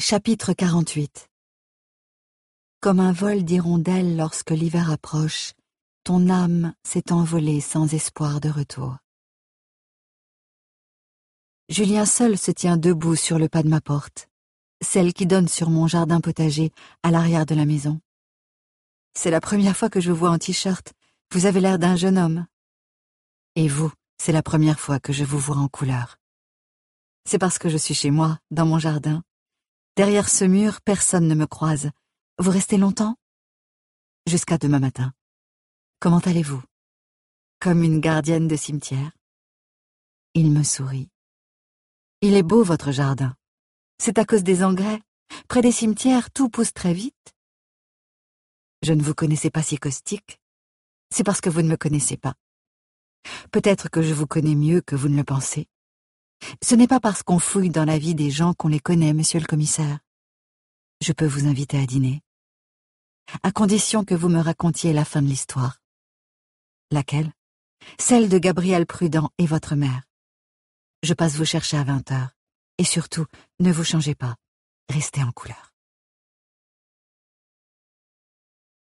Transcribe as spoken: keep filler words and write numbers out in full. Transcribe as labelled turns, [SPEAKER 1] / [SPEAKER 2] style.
[SPEAKER 1] Chapitre quarante-huit. Comme un vol d'hirondelles lorsque l'hiver approche, ton âme s'est envolée sans espoir de retour. Julien seul se tient debout sur le pas de ma porte, celle qui donne sur mon jardin potager à l'arrière de la maison. C'est la première fois que je vous vois en t-shirt, vous avez l'air d'un jeune homme. Et vous, c'est la première fois que je vous vois en couleur. C'est parce que je suis chez moi, dans mon jardin. Derrière ce mur, personne ne me croise. Vous restez longtemps? Jusqu'à demain matin. Comment allez-vous? Comme une gardienne de cimetière. Il me sourit. Il est beau votre jardin. C'est à cause des engrais. Près des cimetières, tout pousse très vite. Je ne vous connaissais pas si caustique. C'est parce que vous ne me connaissez pas. Peut-être que je vous connais mieux que vous ne le pensez. Ce n'est pas parce qu'on fouille dans la vie des gens qu'on les connaît, monsieur le commissaire. Je peux vous inviter à dîner, à condition que vous me racontiez la fin de l'histoire. Laquelle? Celle de Gabriel Prudent et votre mère. Je passe vous chercher à vingt heures. Et surtout, ne vous changez pas. Restez en couleur.